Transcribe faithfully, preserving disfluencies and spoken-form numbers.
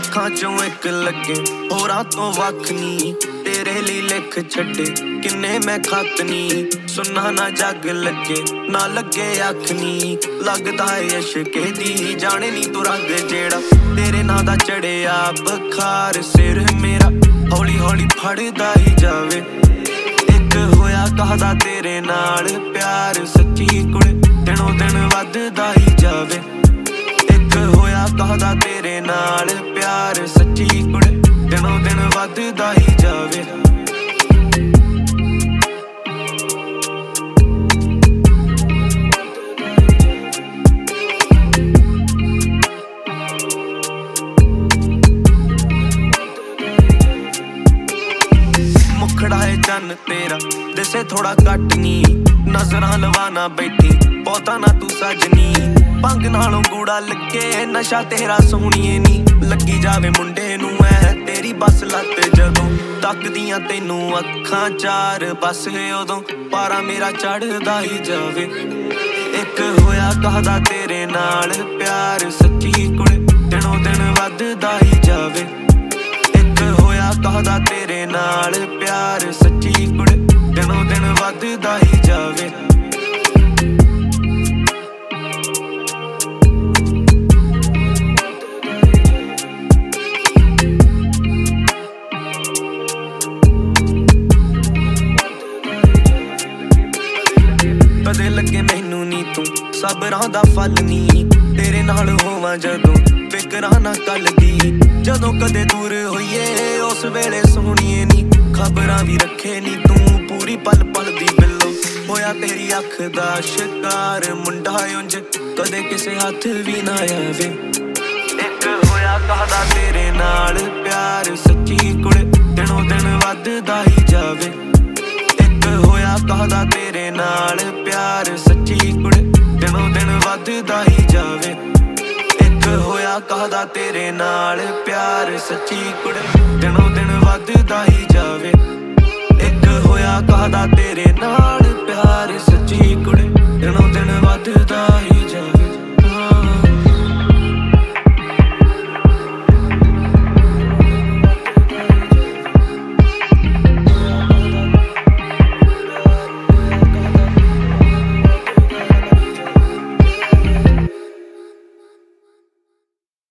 ਲੱਖਾਂ ਚੋਂ ਇੱਕ ਲੱਗੇ ਹੋਰਾਂ ਤੋਂ ਵੱਖ ਨੀ। तेरे लिए लिख छड्डे किन्ने मैं खत नी। सुनना ना जग लगे ना लगे अख नी। लगदा है इश्के दी जाने नी तू रंग जेड़ा तेरे नां दा चढ़िया बखार सिर मेरा हौली हौली फड़दा ही जावे। एक होया कहदा तेरे नाल प्यार सच्ची कुड़े दिनों दिन वधदा ही जावे। एक होया कहदा तेरे नाल प्यार सच्ची कुड़े दिनों दिन वधदा ही जावे। मुखड़ा है चन तेरा दिसे थोड़ा घट नी। नजरां लवाना बैठी बहुता ना तू सजनी। भंग नालों गूड़ा लगे नशा तेरा सोहणीए नी। लगी जावे मुंडे नू ऐ तेरी बस लत जदों तकदियां तैनू अखां चार बस उदों पारा मेरा चढ़दा ही जावे। एक होया कहदा तेरे नाल प्यार सच्ची कुड़े दिनों दिन वधदा ही जावे। एक होया कहदा तेरे नाल प्यार सच्ची कुड़े दिनों दिन वधदा ही जावे। कदे लगे मैनू नी तू सबरां दा फल नी। तेरे नाल होवां जदों फिकरां ना कल दी। जदों कदे दूर होइए उस वेले सोहणीए नी। खबरां भी रखे नी तू पूरी पल पल दी बिल्लो। होया तेरी अख दा शिकार मुंडा उंज कदे किसे हथ भी ना आवे। एक होया कहदा तेरे नाल प्यार सच्ची कुड़े दिनों दिन वधदा ही जावे। एक होया कहदा तेरे नाल प्यार सच्ची कुड़े दिनों दिन वधदा ही जावे। एक होया कहदा तेरे नाल प्यार सच्ची कुड़े दिनों दिन वधदा ही जावे। एक होया कहदा तेरे नाल प्यार सच्ची कुड़े दिनों दिन वधदा ही जावे।